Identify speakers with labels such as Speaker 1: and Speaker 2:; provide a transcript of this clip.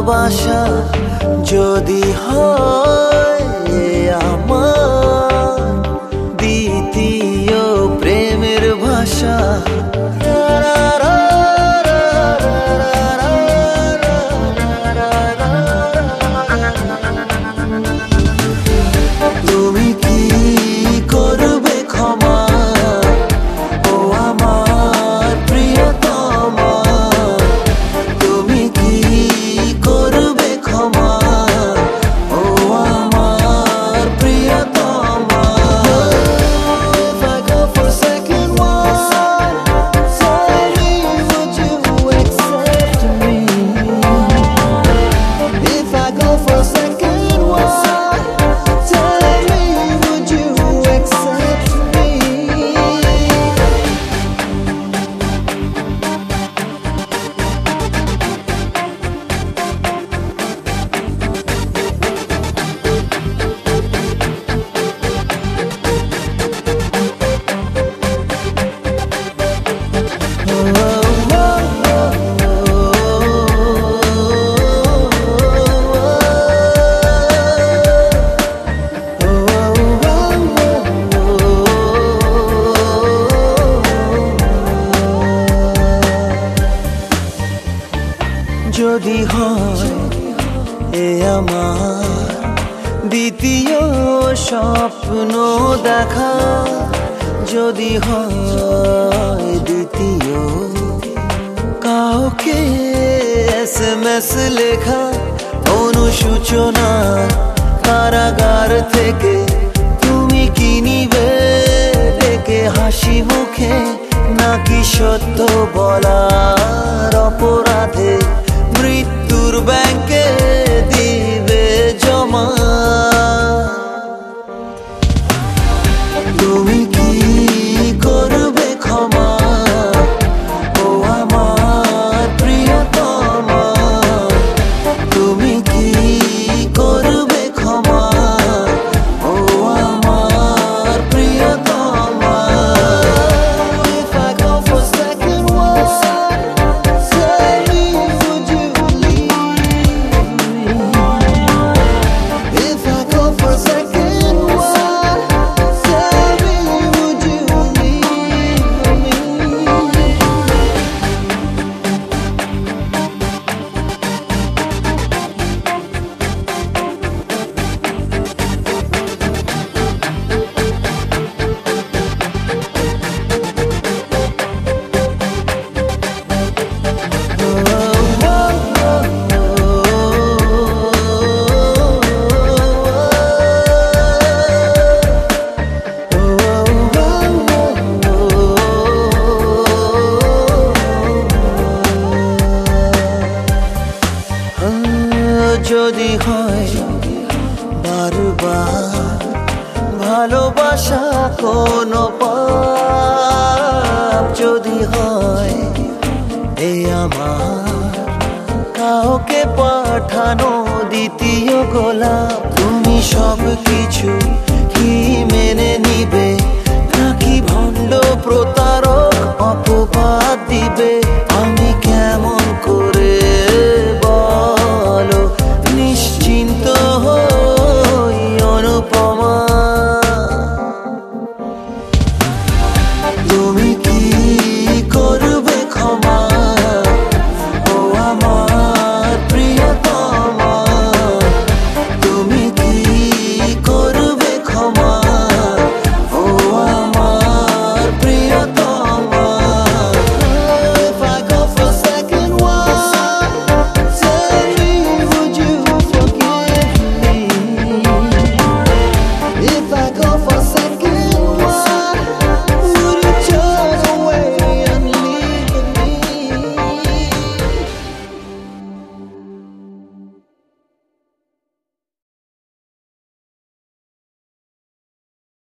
Speaker 1: ভালোবাসা যদি হয় আমার দ্বিতীয় প্রেমের ভাষা, তুমি কি করবে ক্ষমা ও আমার প্রিয়তমা? তুমি কি করবে ক্ষমা ও আমার প্রিয়তমা? If I go for second one, tell me would you accept me? If I go for second one, tell me would you accept me? যদি হয় এ আমার দ্বিতীয় স্বপ্ন দেখা, যদি হয় দ্বিতীয় কাউকে SMS লেখা, অনুশোচনা কারাগার থেকে তুমি কি নিবে ডেকে হাসি মুখে, নাকি সত্য বলার অপরাধে মৃত্যুর ব্যাংকে দিবে জমা? তুমি কি করবে ক্ষমা ও আমার প্রিয়তমা? তুমি কি করবে ক্ষমা ও আমার প্রিয়তমা? If I go for second one, tell me would you leave me? If I go for second one, tell me would you leave me? যদি হয় বারবার ভালোবাসা কোনো পাপ, যদি হয় এ আমার কাউকে পাঠানো দ্বিতীয় গোলাপ, তুমি সব কিছু কি মেনে নিবে, নাকি ভণ্ড প্রতারক অপবাদ দিবে?